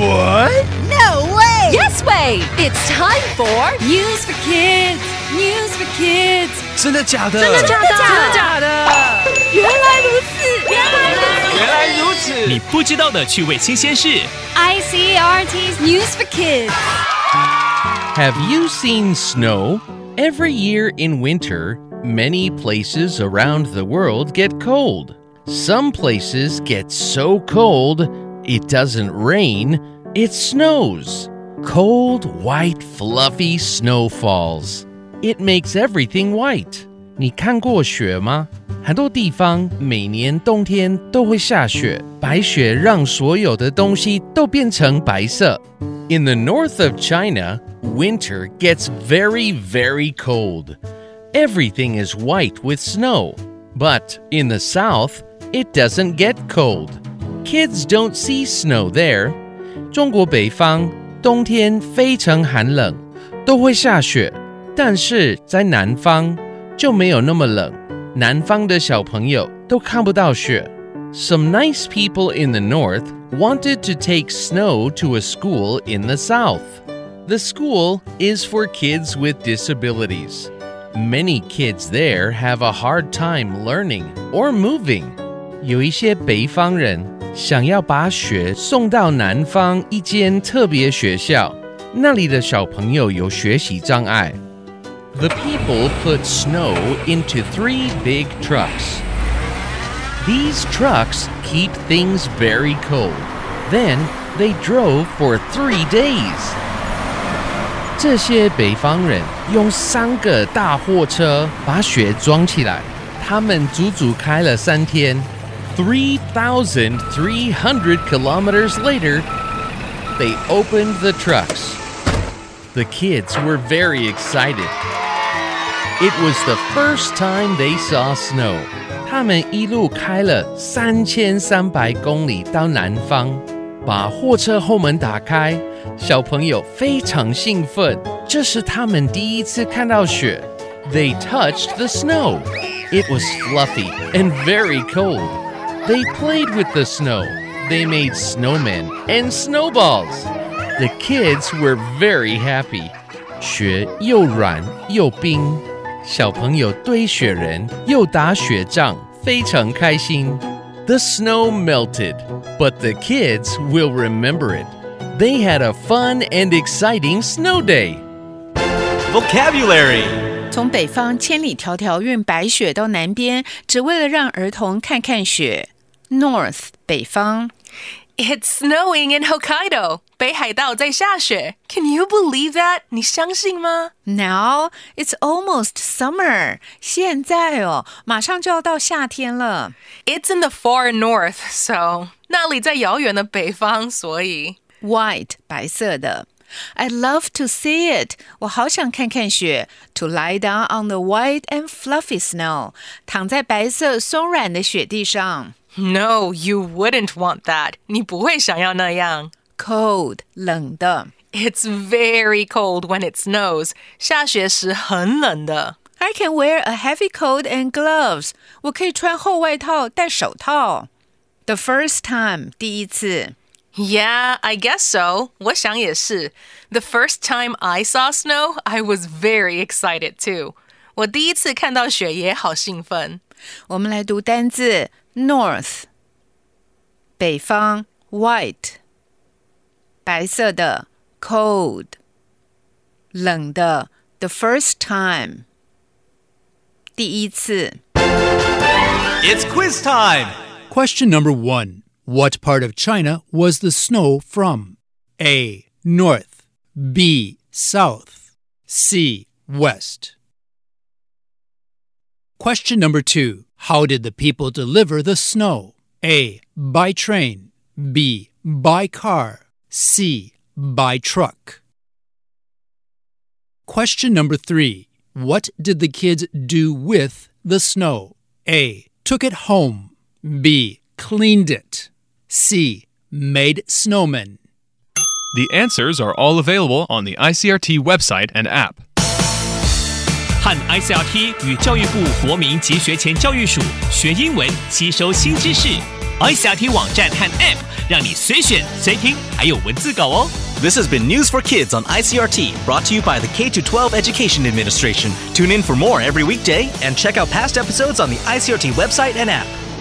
What? No way! Yes way! It's time for News for Kids! News for Kids! 真的假的？ 真的假的？真的假的？原来如此！ 原来如此！ 你不知道的趣味新鲜事。 ICRT's News for Kids! Have you seen snow? Every year in winter, many places around the world get cold. Some places get so cold, it doesn't rain, it snows. Cold, white, fluffy snow falls. It makes everything white. 你看过雪吗？很多地方每年冬天都会下雪，白雪让所有的东西都变成白色。In the north of China, winter gets very, very cold. Everything is white with snow. But in the south, it doesn't get cold. Kids don't see snow there. 中国北方冬天非常寒冷，都会下雪，但是在南方就没有那么冷，南方的小朋友都看不到雪。Some nice people in the north wanted to take snow to a school in the south. The school is for kids with disabilities. Many kids there have a hard time learning or moving. 有一些北方人想要把雪送到南方一间特别学校，那里的小朋友有学习障碍。The people put snow into 3 big trucks. These trucks keep things very cold. Then they drove for 3 days. 这些北方人用3个大货车把雪装起来，他们足足开了3天。3,300 kilometers later, they opened the trucks. The kids were very excited. It was the first time they saw snow. 他们一路开了3300公里到南方，把货车后门打开，小朋友非常兴奋，这是他们第一次看到雪。They touched the snow. It was fluffy and very cold. They played with the snow. They made snowmen and snowballs. The kids were very happy. 雪又软又冰，小朋友堆雪人又打雪仗，非常开心。The snow melted, but the kids will remember it. They had a fun and exciting snow day. Vocabulary. 从北方千里迢迢运白雪到南边，只为了让儿童看看雪。North 北方。 It's snowing in Hokkaido. 北海道在下雪。Can you believe that? 你相信吗？ Now it's almost summer. 现在马上就要到夏天了。 It's in the far north, so 那里在遥远的北方，所以 White 白色的。I'd love to see it. 我好想看看雪。To lie down on the white and fluffy snow. 躺在白色松软的雪地上。 No, you wouldn't want that. 你不会想要那样。 Cold 冷的。 It's very cold when it snows. 下雪时很冷的。 I can wear a heavy coat and gloves. 我可以穿厚外套，戴手套。The first time 第一次。 Yeah, I guess so. 我想也是。The first time I saw snow, I was very excited too. 我第一次看到雪也好兴奋。 我们来读单字 North 北方 White 白色的 Cold 冷的 The first time 第一次。 It's quiz time. Question number 1. What part of China was the snow from? A. North. B. South. C. West. Question number 2. How did the people deliver the snow? A. By train. B. By car. C. By truck. Question number 3. What did the kids do with the snow? A. Took it home. B. Cleaned it. C. Made snowmen. The answers are all available on the ICRT website and app. 和 ICRT 与教育部国民及学前教育署学英文，吸收新知识。 iCRT 网站和 App， 让你随选随听，还有文字稿哦。 This has been News for Kids on ICRT, brought to you by the K-12 Education Administration. Tune in for more every weekday and check out past episodes on the ICRT website and app.